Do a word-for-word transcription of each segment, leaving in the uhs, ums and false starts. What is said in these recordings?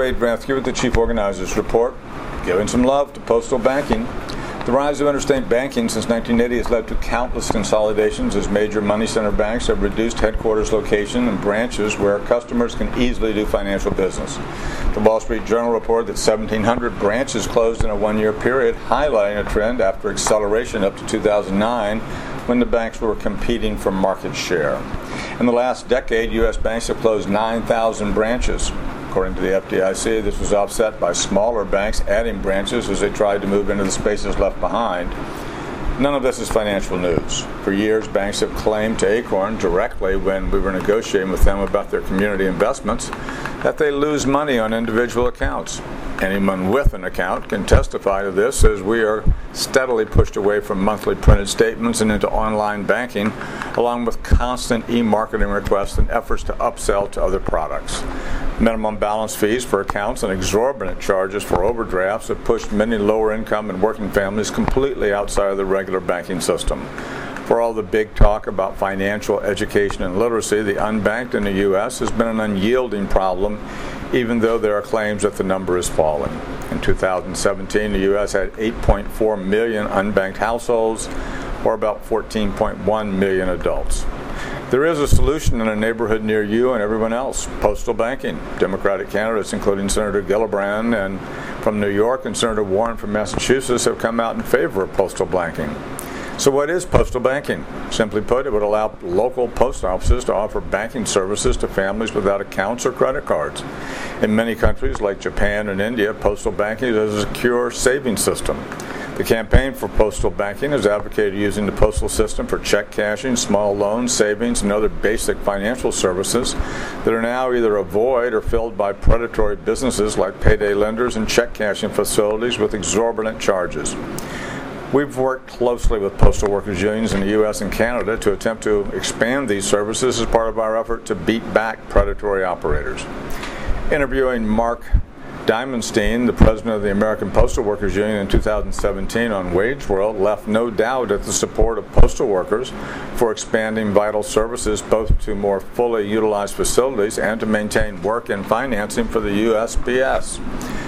Wade Rathke with the Chief Organizers Report, giving some love to postal banking. The rise of interstate banking since nineteen eighty has led to countless consolidations as major money center banks have reduced headquarters location and branches where customers can easily do financial business. The Wall Street Journal reported that seventeen hundred branches closed in a one-year period, highlighting a trend after acceleration up to two thousand nine when the banks were competing for market share. In the last decade, U S banks have closed nine thousand branches. According to the F D I C, this was offset by smaller banks adding branches as they tried to move into the spaces left behind. None of this is financial news. For years, banks have claimed to Acorn directly when we were negotiating with them about their community investments that they lose money on individual accounts. Anyone with an account can testify to this, as we are steadily pushed away from monthly printed statements and into online banking, along with constant e-marketing requests and efforts to upsell to other products. Minimum balance fees for accounts and exorbitant charges for overdrafts have pushed many lower-income and working families completely outside of the regular banking system. For all the big talk about financial education and literacy, the unbanked in the U S has been an unyielding problem, even though there are claims that the number is falling. In two thousand seventeen, the U S had eight point four million unbanked households, or about fourteen point one million adults. There is a solution in a neighborhood near you and everyone else: postal banking. Democratic candidates, including Senator Gillibrand and from New York and Senator Warren from Massachusetts, have come out in favor of postal banking. So what is postal banking? Simply put, it would allow local post offices to offer banking services to families without accounts or credit cards. In many countries like Japan and India, postal banking is a secure savings system. The campaign for postal banking has advocated using the postal system for check cashing, small loans, savings, and other basic financial services that are now either avoided or filled by predatory businesses like payday lenders and check cashing facilities with exorbitant charges. We've worked closely with postal workers unions in the U S and Canada to attempt to expand these services as part of our effort to beat back predatory operators. Interviewing Mark Diamonstein, the president of the American Postal Workers Union in two thousand seventeen on Wage World, left no doubt at the support of postal workers for expanding vital services both to more fully utilized facilities and to maintain work and financing for the U S P S.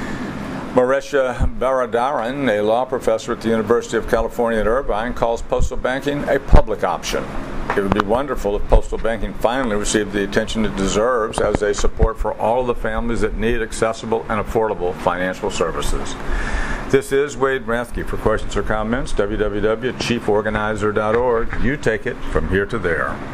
Marisha Baradaran, a law professor at the University of California at Irvine, calls postal banking a public option. It would be wonderful if postal banking finally received the attention it deserves as a support for all of the families that need accessible and affordable financial services. This is Wade Rathke. For questions or comments, w w w dot chief organizer dot org. You take it from here to there.